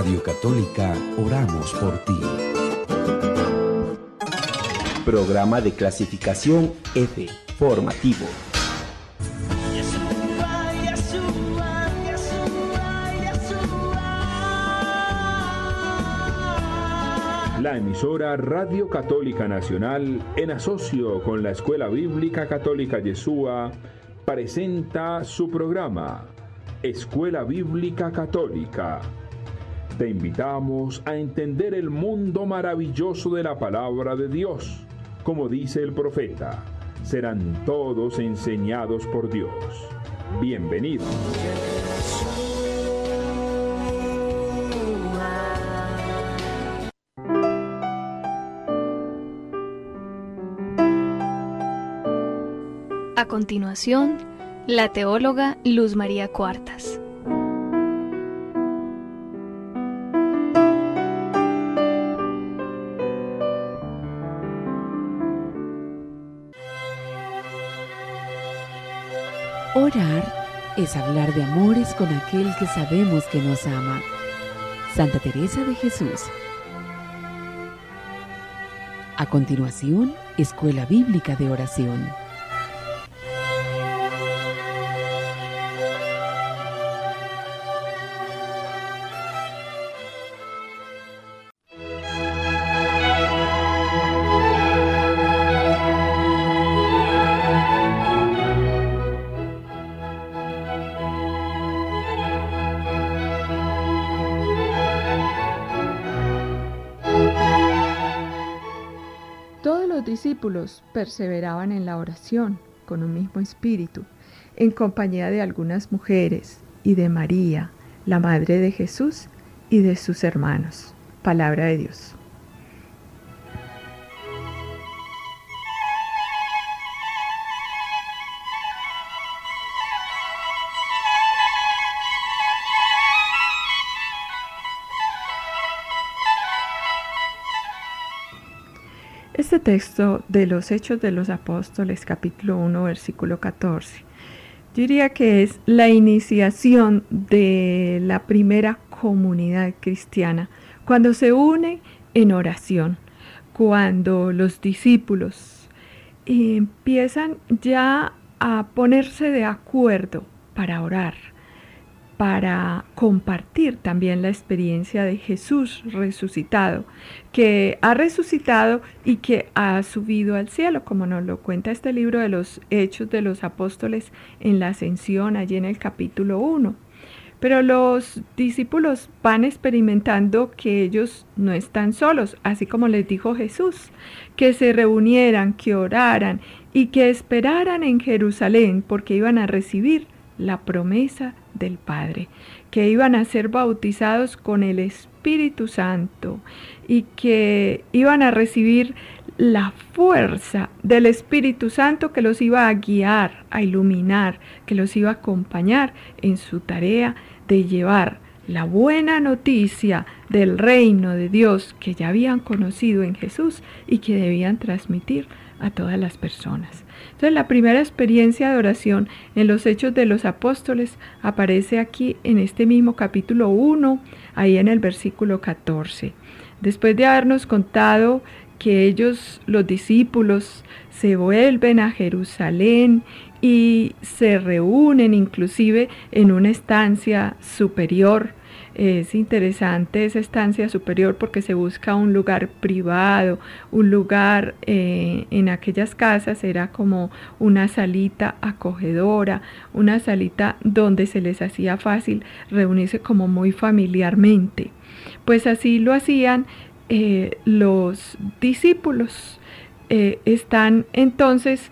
Radio Católica oramos por ti. Programa de clasificación F, formativo. La emisora Radio Católica Nacional, en asocio con la Escuela Bíblica Católica Yeshua, presenta su programa, Escuela Bíblica Católica. Te invitamos a entender el mundo maravilloso de la palabra de Dios. Como dice el profeta, serán todos enseñados por Dios. Bienvenidos. A continuación, la teóloga Luz María Cuartas. Orar es hablar de amores con aquel que sabemos que nos ama. Santa Teresa de Jesús. A continuación, Escuela Bíblica de Oración. Los discípulos perseveraban en la oración con un mismo espíritu, en compañía de algunas mujeres y de María, la Madre de Jesús, y de sus hermanos. Palabra de Dios. Este texto de los Hechos de los Apóstoles, capítulo 1, versículo 14, yo diría que es la iniciación de la primera comunidad cristiana, cuando se une en oración, cuando los discípulos empiezan ya a ponerse de acuerdo para orar, para compartir también la experiencia de Jesús resucitado, que ha resucitado y que ha subido al cielo, como nos lo cuenta este libro de los Hechos de los Apóstoles en la Ascensión, allí en el capítulo 1. Pero los discípulos van experimentando que ellos no están solos, así como les dijo Jesús, que se reunieran, que oraran y que esperaran en Jerusalén, porque iban a recibir la promesa del Padre, que iban a ser bautizados con el Espíritu Santo y que iban a recibir la fuerza del Espíritu Santo que los iba a guiar, a iluminar, que los iba a acompañar en su tarea de llevar la buena noticia del reino de Dios que ya habían conocido en Jesús y que debían transmitir a todas las personas. Entonces, la primera experiencia de oración en los Hechos de los Apóstoles aparece aquí en este mismo capítulo 1, ahí en el versículo 14. Después de habernos contado que ellos, los discípulos, se vuelven a Jerusalén y se reúnen inclusive en una estancia superior. Es interesante esa estancia superior porque se busca un lugar privado, un lugar en aquellas casas era como una salita acogedora, una salita donde se les hacía fácil reunirse como muy familiarmente. Pues así lo hacían los discípulos. Están entonces,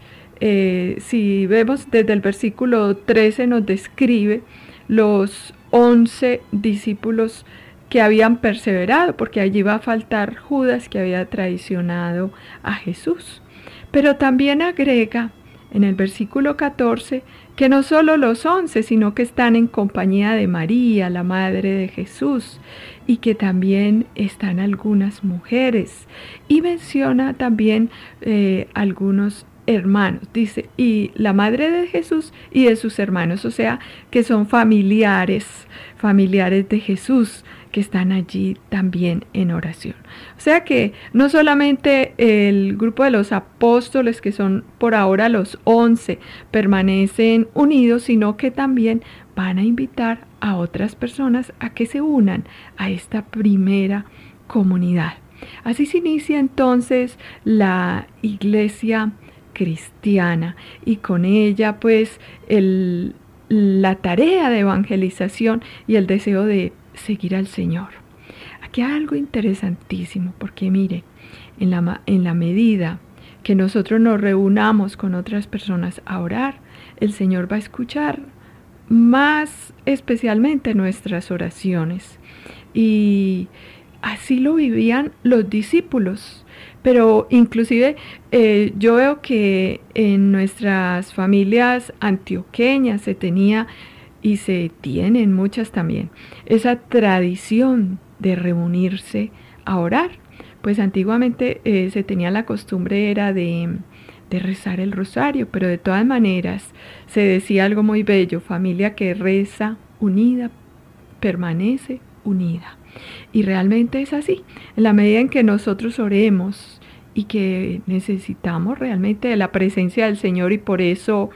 si vemos desde el versículo 13 nos describe los 11 discípulos que habían perseverado, porque allí va a faltar Judas, que había traicionado a Jesús. Pero también agrega en el versículo 14 que no solo los 11, sino que están en compañía de María, la Madre de Jesús, y que también están algunas mujeres. Y menciona también algunos hermanos, dice, y la madre de Jesús y de sus hermanos, o sea, que son familiares de Jesús, que están allí también en oración. O sea que no solamente el grupo de los apóstoles, que son por ahora los 11, permanecen unidos, sino que también van a invitar a otras personas a que se unan a esta primera comunidad. Así se inicia entonces la iglesia cristiana y con ella pues la tarea de evangelización y el deseo de seguir al Señor. Aquí hay algo interesantísimo, porque mire, en la medida que nosotros nos reunamos con otras personas a orar, el Señor va a escuchar más especialmente nuestras oraciones. Y así lo vivían los discípulos. Pero inclusive yo veo que en nuestras familias antioqueñas se tenía y se tienen muchas también esa tradición de reunirse a orar. Pues antiguamente se tenía la costumbre era de rezar el rosario, pero de todas maneras se decía algo muy bello: familia que reza unida permanece unida. Y realmente es así. En la medida en que nosotros oremos y que necesitamos realmente de la presencia del Señor, y por eso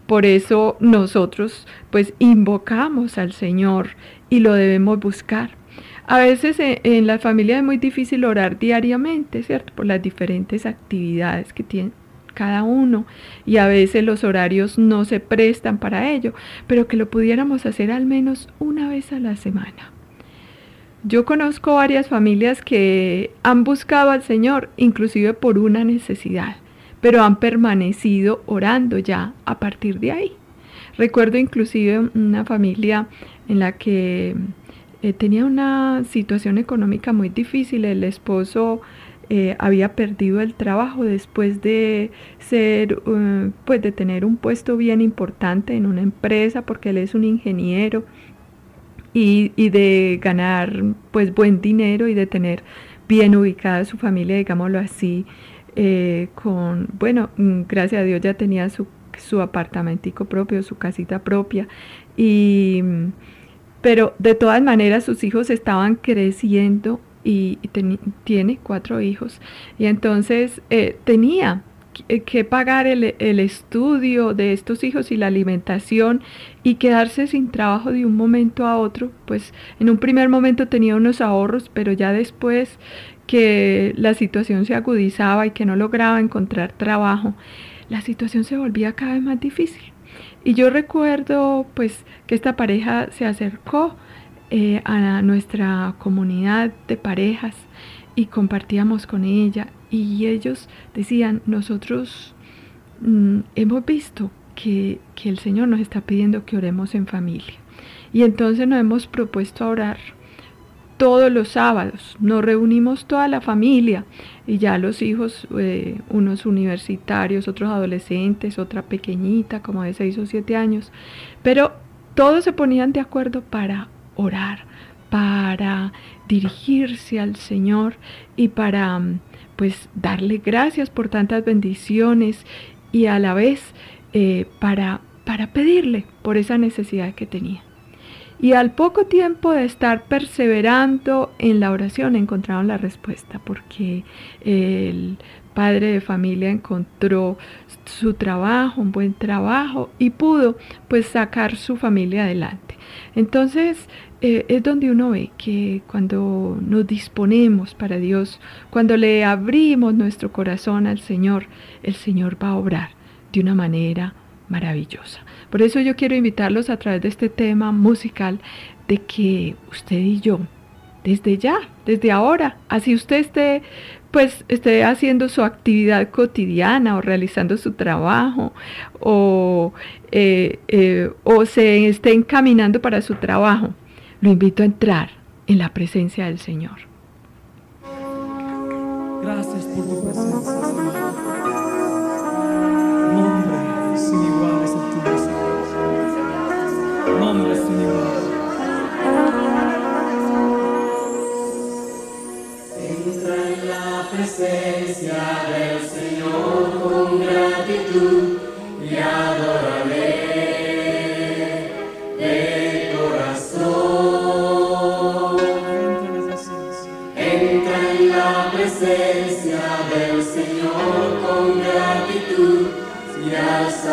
nosotros pues invocamos al Señor y lo debemos buscar. A veces en la familia es muy difícil orar diariamente, ¿cierto? Por las diferentes actividades que tiene cada uno, y a veces los horarios no se prestan para ello, pero que lo pudiéramos hacer al menos una vez a la semana. Yo conozco varias familias que han buscado al Señor, inclusive por una necesidad, pero han permanecido orando ya a partir de ahí. Recuerdo inclusive una familia en la que tenía una situación económica muy difícil. El esposo había perdido el trabajo después de de tener un puesto bien importante en una empresa, porque él es un ingeniero, y de ganar pues buen dinero y de tener bien ubicada su familia, digámoslo así, gracias a Dios ya tenía su apartamentico propio, su casita propia, pero de todas maneras sus hijos estaban creciendo y tiene 4 hijos, y entonces tenía que pagar el estudio de estos hijos y la alimentación, y quedarse sin trabajo de un momento a otro. Pues en un primer momento tenía unos ahorros, pero ya después que la situación se agudizaba y que no lograba encontrar trabajo, la situación se volvía cada vez más difícil. Y yo recuerdo pues que esta pareja se acercó a nuestra comunidad de parejas y compartíamos con ella, y ellos decían: nosotros hemos visto que el Señor nos está pidiendo que oremos en familia, y entonces nos hemos propuesto a orar todos los sábados. Nos reunimos toda la familia, y ya los hijos, unos universitarios, otros adolescentes, otra pequeñita como de 6 o 7 años, pero todos se ponían de acuerdo para orar, para dirigirse al Señor y para pues darle gracias por tantas bendiciones, y a la vez para pedirle por esa necesidad que tenía. Y al poco tiempo de estar perseverando en la oración encontraron la respuesta, porque el padre de familia encontró su trabajo, un buen trabajo, y pudo pues sacar su familia adelante. Entonces es donde uno ve que cuando nos disponemos para Dios, cuando le abrimos nuestro corazón al Señor, el Señor va a obrar de una manera maravillosa. Por eso yo quiero invitarlos a través de este tema musical, de que usted y yo, desde ya, desde ahora, así usted esté haciendo su actividad cotidiana, o realizando su trabajo, o se esté encaminando para su trabajo, lo invito a entrar en la presencia del Señor. Gracias por tu presencia, Señor. Nombre sin igual es el tuyo, Señor. Nombre sin igual. Entra en la presencia del Señor con gratitud.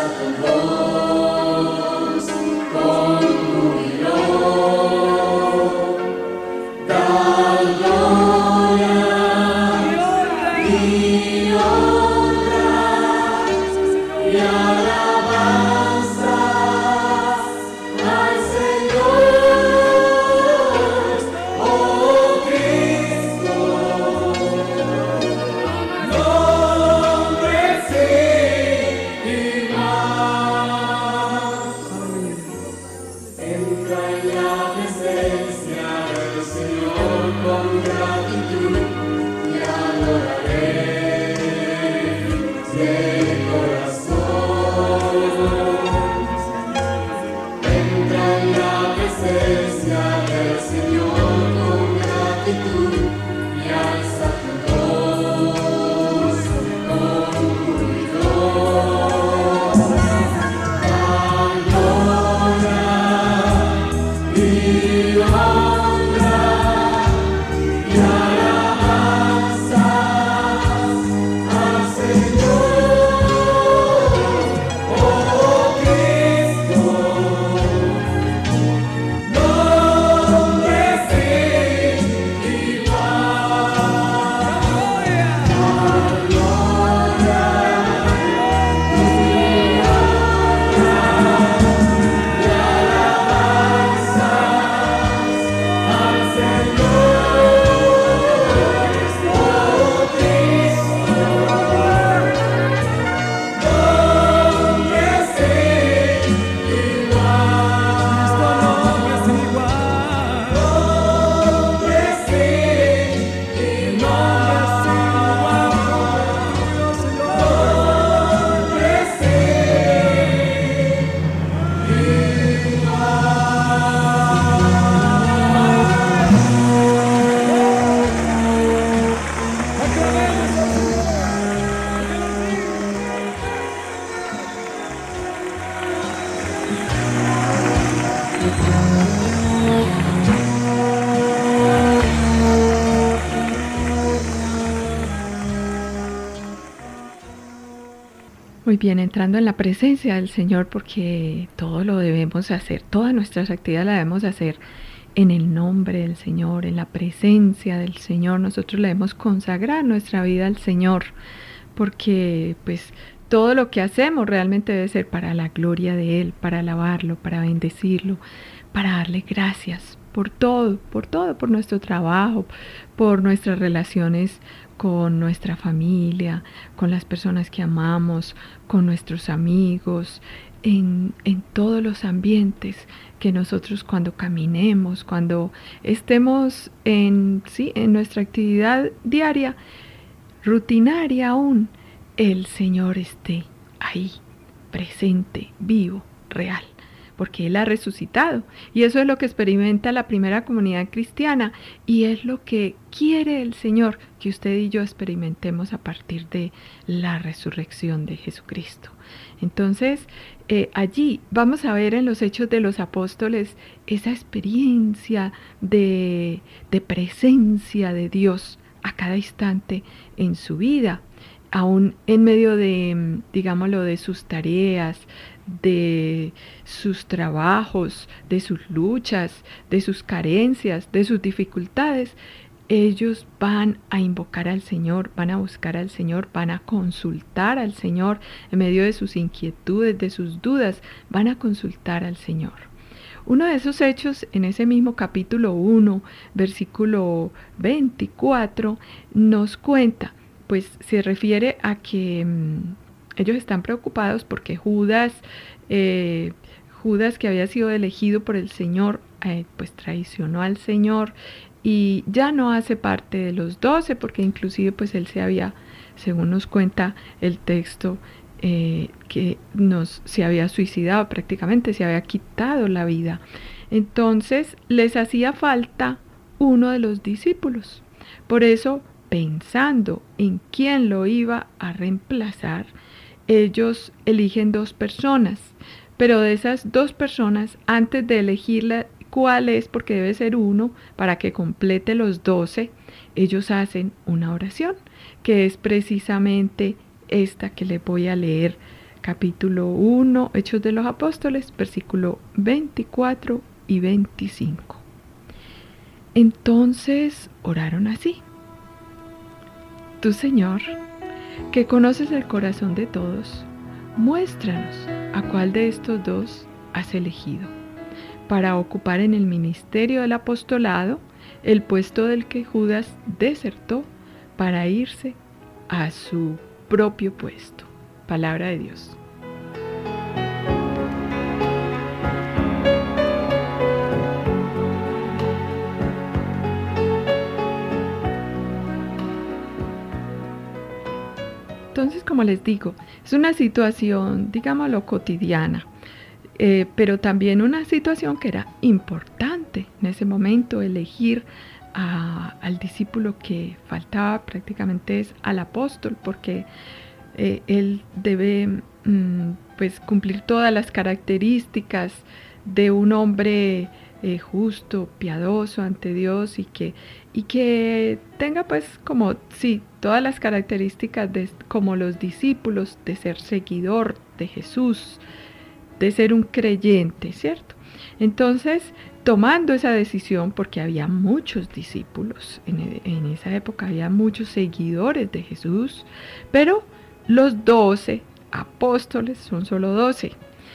Muy bien, entrando en la presencia del Señor, porque todo lo debemos hacer, todas nuestras actividades las debemos hacer en el nombre del Señor, en la presencia del Señor. Nosotros le debemos consagrar nuestra vida al Señor, porque pues todo lo que hacemos realmente debe ser para la gloria de Él, para alabarlo, para bendecirlo, para darle gracias por todo, por nuestro trabajo, por nuestras relaciones con nuestra familia, con las personas que amamos, con nuestros amigos, en todos los ambientes que nosotros cuando caminemos, cuando estemos en nuestra actividad diaria, rutinaria aún, el Señor esté ahí, presente, vivo, real, porque Él ha resucitado. Y eso es lo que experimenta la primera comunidad cristiana y es lo que quiere el Señor, que usted y yo experimentemos a partir de la resurrección de Jesucristo. Entonces, allí vamos a ver en los Hechos de los Apóstoles esa experiencia de presencia de Dios a cada instante en su vida, aún en medio de, digámoslo, de sus tareas, de sus trabajos, de sus luchas, de sus carencias, de sus dificultades. Ellos van a invocar al Señor, van a buscar al Señor, van a consultar al Señor en medio de sus inquietudes, de sus dudas, van a consultar al Señor. Uno de esos hechos, en ese mismo capítulo 1, versículo 24, nos cuenta, pues se refiere a que ellos están preocupados porque Judas, que había sido elegido por el Señor, pues traicionó al Señor y ya no hace parte de los 12, porque inclusive pues él se había, según nos cuenta el texto, se había suicidado prácticamente, se había quitado la vida. Entonces les hacía falta uno de los discípulos. Por eso, pensando en quién lo iba a reemplazar, ellos eligen 2 personas, pero de esas 2 personas, antes de elegirla cuál es, porque debe ser uno para que complete los 12, ellos hacen una oración, que es precisamente esta que les voy a leer, capítulo 1, Hechos de los Apóstoles, versículo 24 y 25. Entonces oraron así: Tú, Señor, que conoces el corazón de todos, muéstranos a cuál de estos dos has elegido para ocupar en el ministerio del apostolado el puesto del que Judas desertó para irse a su propio puesto. Palabra de Dios. Entonces, como les digo, es una situación, digámoslo, cotidiana, pero también una situación que era importante en ese momento, elegir al discípulo que faltaba, prácticamente es al apóstol, porque él debe pues cumplir todas las características de un hombre justo, piadoso ante Dios, y que tenga pues como sí todas las características como los discípulos, de ser seguidor de Jesús, de ser un creyente, ¿cierto? Entonces, tomando esa decisión, porque había muchos discípulos en esa época, había muchos seguidores de Jesús, pero los 12 apóstoles son solo 12.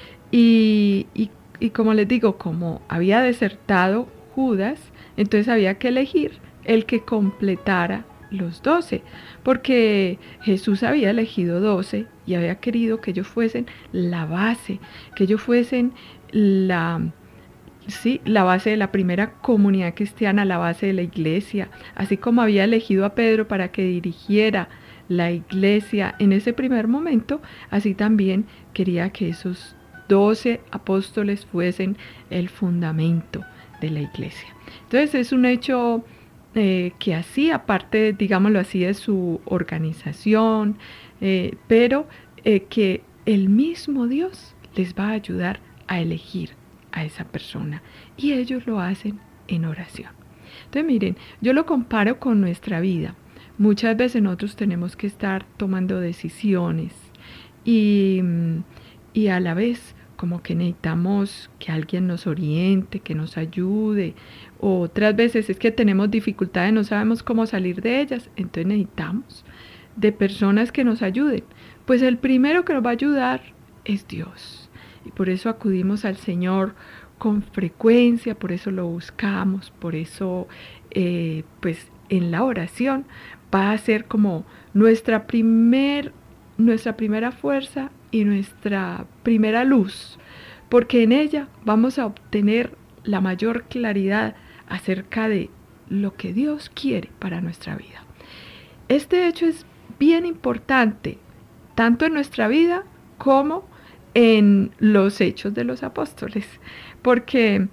Y como les digo, como había desertado Judas, entonces había que elegir el que completara los 12, porque Jesús había elegido 12 y había querido que ellos fuesen la base, que ellos fuesen la base de la primera comunidad cristiana, la base de la iglesia, así como había elegido a Pedro para que dirigiera la iglesia en ese primer momento, así también quería que esos 12 apóstoles fuesen el fundamento de la iglesia. Entonces es un hecho que así, aparte, digámoslo así, de su organización, pero que el mismo Dios les va a ayudar a elegir a esa persona, y ellos lo hacen en oración. Entonces miren, yo lo comparo con nuestra vida. Muchas veces nosotros tenemos que estar tomando decisiones y a la vez como que necesitamos que alguien nos oriente, que nos ayude. Otras veces es que tenemos dificultades, no sabemos cómo salir de ellas, entonces necesitamos de personas que nos ayuden. Pues el primero que nos va a ayudar es Dios. Y por eso acudimos al Señor con frecuencia, por eso lo buscamos, por eso pues en la oración va a ser como nuestra primera fuerza y nuestra primera luz, porque en ella vamos a obtener la mayor claridad acerca de lo que Dios quiere para nuestra vida. Este hecho es bien importante, tanto en nuestra vida como en los Hechos de los Apóstoles, porque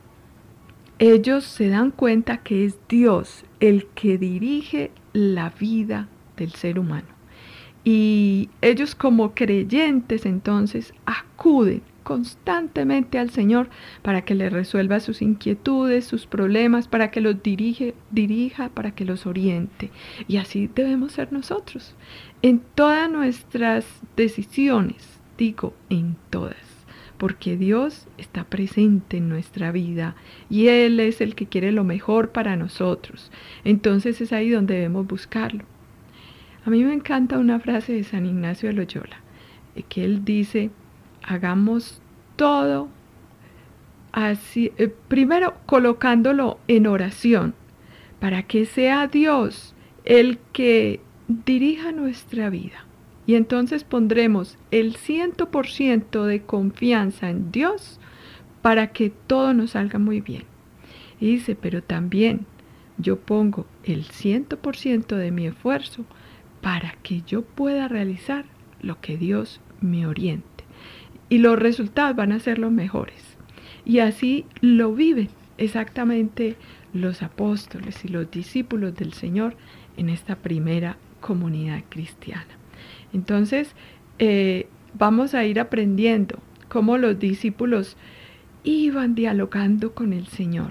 ellos se dan cuenta que es Dios el que dirige la vida del ser humano. Y ellos como creyentes entonces acuden constantemente al Señor para que les resuelva sus inquietudes, sus problemas, para que los dirija, para que los oriente. Y así debemos ser nosotros. En todas nuestras decisiones, digo en todas, porque Dios está presente en nuestra vida y Él es el que quiere lo mejor para nosotros. Entonces es ahí donde debemos buscarlo. A mí me encanta una frase de San Ignacio de Loyola, que él dice: hagamos todo así, primero colocándolo en oración, para que sea Dios el que dirija nuestra vida. Y entonces pondremos el 100% de confianza en Dios para que todo nos salga muy bien. Y dice, pero también yo pongo el 100% de mi esfuerzo para que yo pueda realizar lo que Dios me oriente. Y los resultados van a ser los mejores. Y así lo viven exactamente los apóstoles y los discípulos del Señor en esta primera comunidad cristiana. Entonces, vamos a ir aprendiendo cómo los discípulos iban dialogando con el Señor.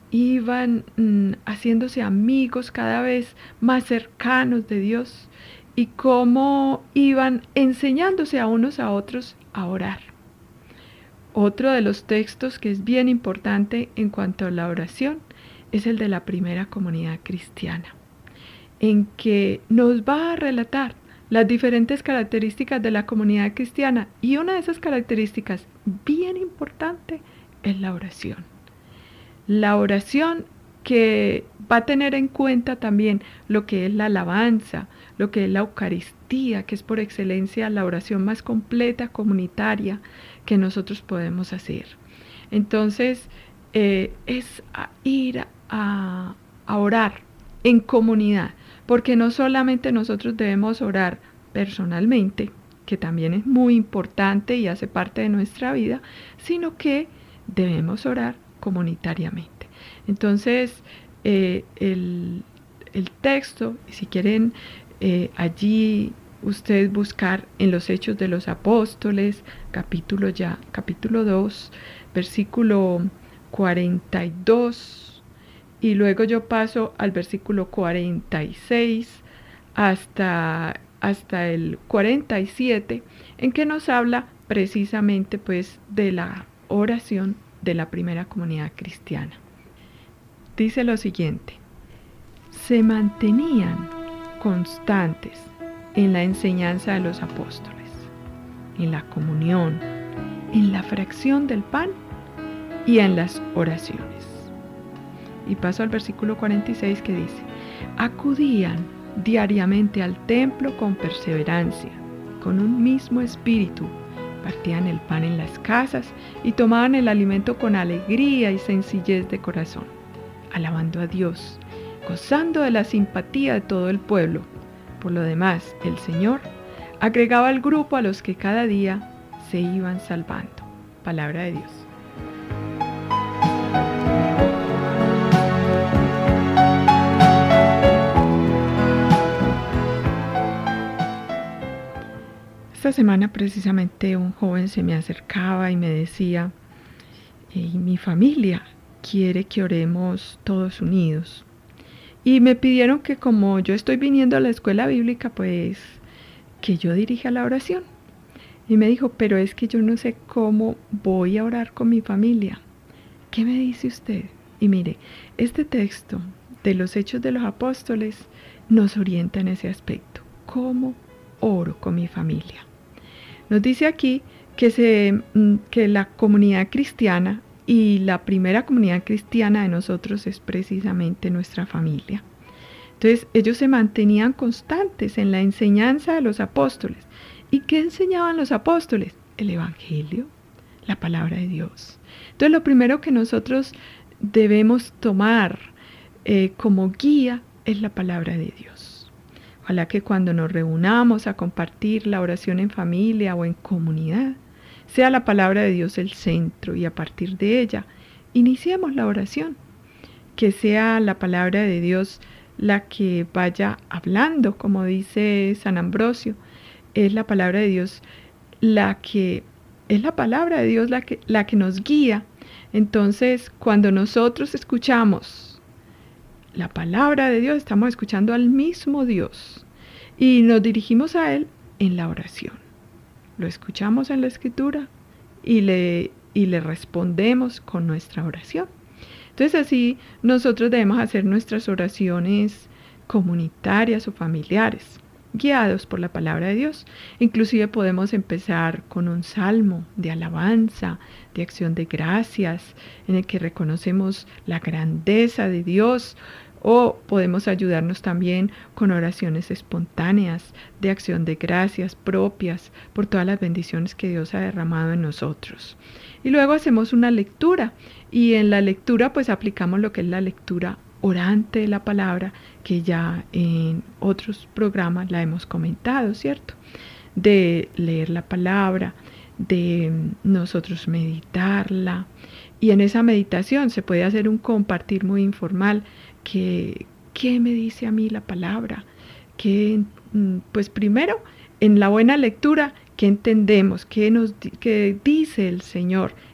Iban haciéndose amigos cada vez más cercanos de Dios, y cómo iban enseñándose a unos a otros a orar. Otro de los textos que es bien importante en cuanto a la oración es el de la primera comunidad cristiana, en que nos va a relatar las diferentes características de la comunidad cristiana, y una de esas características bien importante es la oración. La oración que va a tener en cuenta también lo que es la alabanza, lo que es la Eucaristía, que es por excelencia la oración más completa, comunitaria, que nosotros podemos hacer. Entonces, es ir a orar en comunidad, porque no solamente nosotros debemos orar personalmente, que también es muy importante y hace parte de nuestra vida, sino que debemos orar comunitariamente. Entonces, el texto, si quieren allí ustedes buscar en los Hechos de los Apóstoles, capítulo 2, versículo 42, y luego yo paso al versículo 46 hasta el 47, en que nos habla precisamente pues de la oración de la primera comunidad cristiana. Dice lo siguiente: se mantenían constantes en la enseñanza de los apóstoles, en la comunión, en la fracción del pan y en las oraciones. Y paso al versículo 46 que dice: acudían diariamente al templo con perseverancia, con un mismo espíritu, partían el pan en las casas y tomaban el alimento con alegría y sencillez de corazón, alabando a Dios, gozando de la simpatía de todo el pueblo. Por lo demás, el Señor agregaba al grupo a los que cada día se iban salvando. Palabra de Dios. Esta semana precisamente un joven se me acercaba y me decía: mi familia quiere que oremos todos unidos. Y me pidieron que, como yo estoy viniendo a la escuela bíblica, pues que yo dirija la oración. Y me dijo: pero es que yo no sé cómo voy a orar con mi familia. ¿Qué me dice usted? Y mire, este texto de los Hechos de los Apóstoles nos orienta en ese aspecto. ¿Cómo oro con mi familia? Nos dice aquí que la comunidad cristiana y la primera comunidad cristiana de nosotros es precisamente nuestra familia. Entonces, ellos se mantenían constantes en la enseñanza de los apóstoles. ¿Y qué enseñaban los apóstoles? El Evangelio, la palabra de Dios. Entonces, lo primero que nosotros debemos tomar como guía es la palabra de Dios. Ojalá que cuando nos reunamos a compartir la oración en familia o en comunidad, sea la palabra de Dios el centro, y a partir de ella iniciemos la oración. Que sea la palabra de Dios la que vaya hablando, como dice San Ambrosio. Es la palabra de Dios la que nos guía. Entonces, cuando nosotros escuchamos la palabra de Dios, estamos escuchando al mismo Dios y nos dirigimos a Él en la oración. Lo escuchamos en la Escritura y le respondemos con nuestra oración. Entonces, así nosotros debemos hacer nuestras oraciones comunitarias o familiares, guiados por la palabra de Dios. Inclusive podemos empezar con un salmo de alabanza, de acción de gracias, en el que reconocemos la grandeza de Dios. O podemos ayudarnos también con oraciones espontáneas de acción de gracias propias por todas las bendiciones que Dios ha derramado en nosotros. Y luego hacemos una lectura, y en la lectura pues aplicamos lo que es la lectura orante de la palabra, que ya en otros programas la hemos comentado, ¿cierto? De leer la palabra, de nosotros meditarla, y en esa meditación se puede hacer un compartir muy informal. ¿Qué me dice a mí la palabra? Pues primero, en la buena lectura, ¿qué entendemos? ¿Qué dice el Señor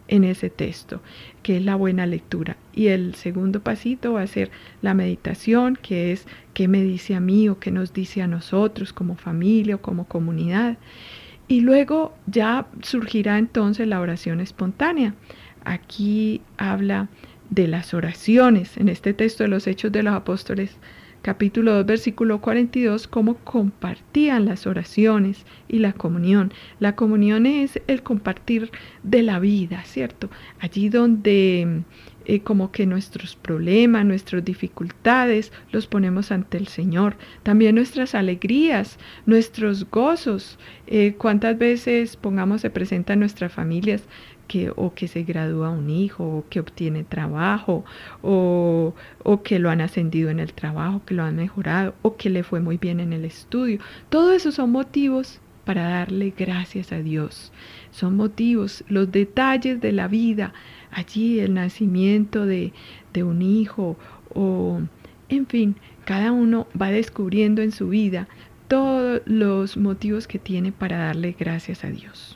en ese texto, que es la buena lectura. Y el segundo pasito va a ser la meditación, que es qué me dice a mí o qué nos dice a nosotros como familia o como comunidad. Y luego ya surgirá entonces la oración espontánea. Aquí habla de las oraciones, en este texto de los Hechos de los Apóstoles, capítulo 2, versículo 42, cómo compartían las oraciones y la comunión. La comunión es el compartir de la vida, ¿cierto? Allí donde como que nuestros problemas, nuestras dificultades, los ponemos ante el Señor. También nuestras alegrías, nuestros gozos. ¿Cuántas veces, se presentan nuestras familias que se gradúa un hijo, o que obtiene trabajo, o que lo han ascendido en el trabajo, que lo han mejorado, o que le fue muy bien en el estudio? Todo eso son motivos para darle gracias a Dios. Son motivos, los detalles de la vida, allí el nacimiento de un hijo, o en fin, cada uno va descubriendo en su vida todos los motivos que tiene para darle gracias a Dios.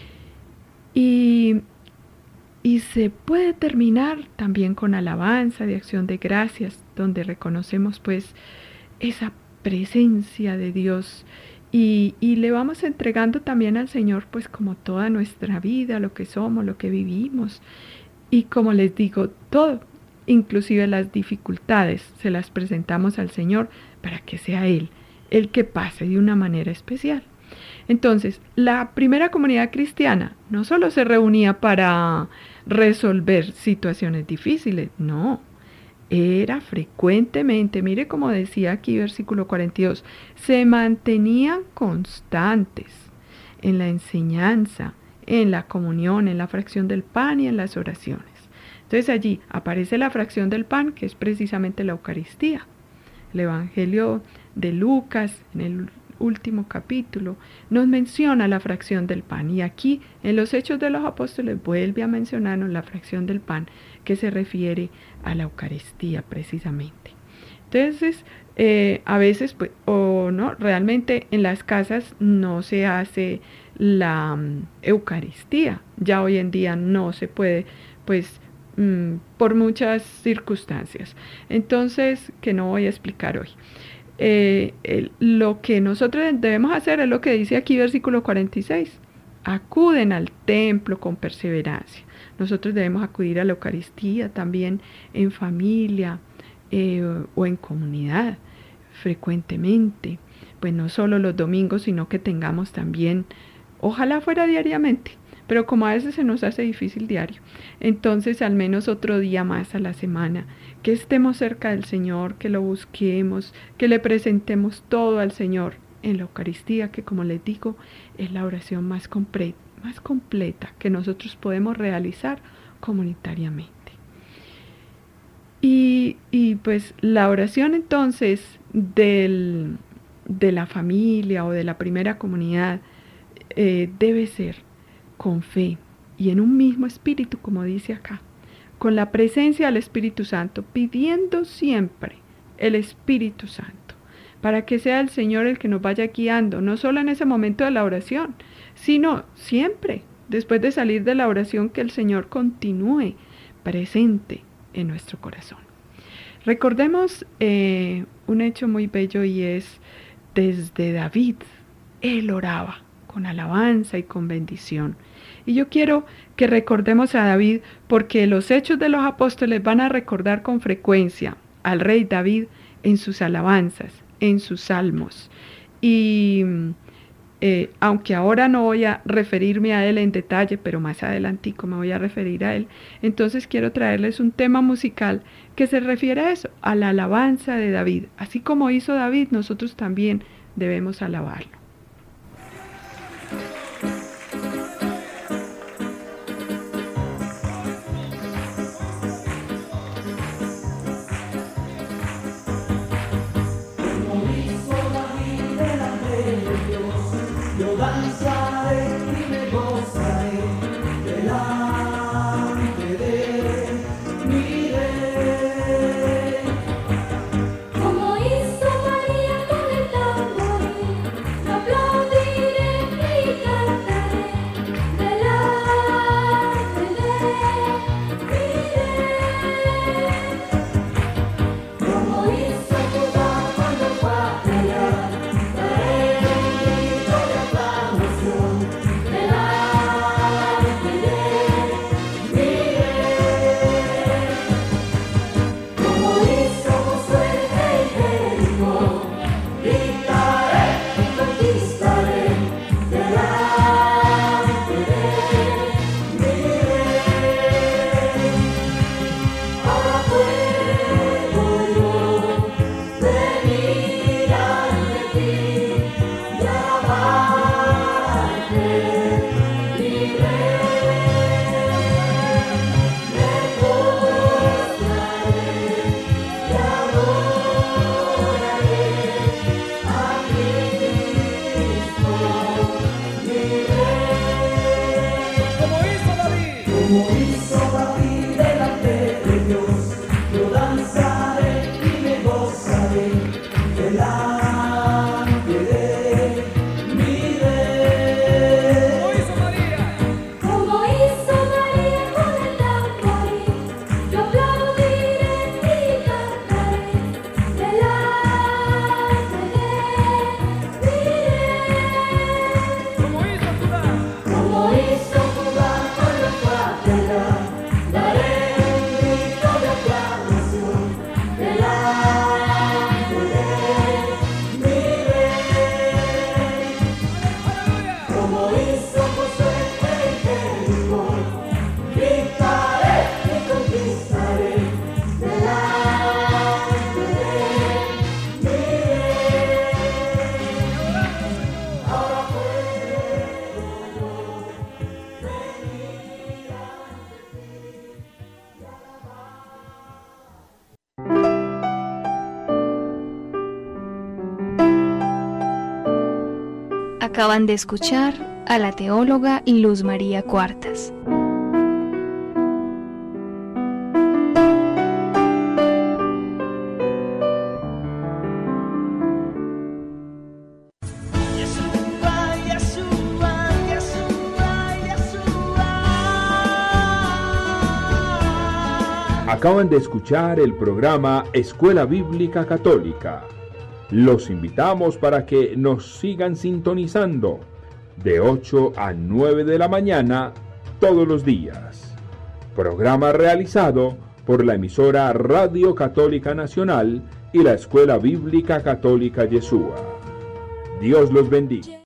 Y se puede terminar también con alabanza de acción de gracias, donde reconocemos pues esa presencia de Dios y le vamos entregando también al Señor pues como toda nuestra vida, lo que somos, lo que vivimos. Y como les digo, todo, inclusive las dificultades, se las presentamos al Señor para que sea Él el que pase de una manera especial. Entonces, la primera comunidad cristiana no solo se reunía para resolver situaciones difíciles, no, era frecuentemente, mire como decía aquí versículo 42, se mantenían constantes en la enseñanza, en la comunión, en la fracción del pan y en las oraciones. Entonces allí aparece la fracción del pan, que es precisamente la Eucaristía. El Evangelio de Lucas, en el último capítulo, nos menciona la fracción del pan, y aquí en los Hechos de los Apóstoles vuelve a mencionarnos la fracción del pan, que se refiere a la Eucaristía precisamente. Entonces a veces pues, o no, realmente en las casas no se hace la Eucaristía, ya hoy en día no se puede pues por muchas circunstancias, entonces que no voy a explicar hoy. Lo que nosotros debemos hacer es lo que dice aquí versículo 46, acuden al templo con perseverancia. Nosotros debemos acudir a la Eucaristía también en familia o en comunidad frecuentemente, pues no solo los domingos, sino que tengamos también, ojalá fuera diariamente, pero como a veces se nos hace difícil diario, entonces al menos otro día más a la semana, que estemos cerca del Señor, que lo busquemos, que le presentemos todo al Señor en la Eucaristía, que como les digo, es la oración más completa que nosotros podemos realizar comunitariamente. Y pues la oración entonces de la familia o de la primera comunidad debe ser con fe y en un mismo espíritu, como dice acá, con la presencia del Espíritu Santo, pidiendo siempre el Espíritu Santo, para que sea el Señor el que nos vaya guiando, no solo en ese momento de la oración, sino siempre, después de salir de la oración, que el Señor continúe presente en nuestro corazón. Recordemos un hecho muy bello, y es desde David, él oraba con alabanza y con bendición. Y yo quiero que recordemos a David, porque los Hechos de los Apóstoles van a recordar con frecuencia al rey David en sus alabanzas, en sus salmos. Y aunque ahora no voy a referirme a él en detalle, pero más adelantico me voy a referir a él, entonces quiero traerles un tema musical que se refiere a eso, a la alabanza de David. Así como hizo David, nosotros también debemos alabarlo. Como hizo María con el tamboril, Acaban de escuchar a la teóloga Luz María Cuartas. Acaban de escuchar el programa Escuela Bíblica Católica. Los invitamos para que nos sigan sintonizando de 8 a 9 de la mañana todos los días. Programa realizado por la emisora Radio Católica Nacional y la Escuela Bíblica Católica Yeshua. Dios los bendiga.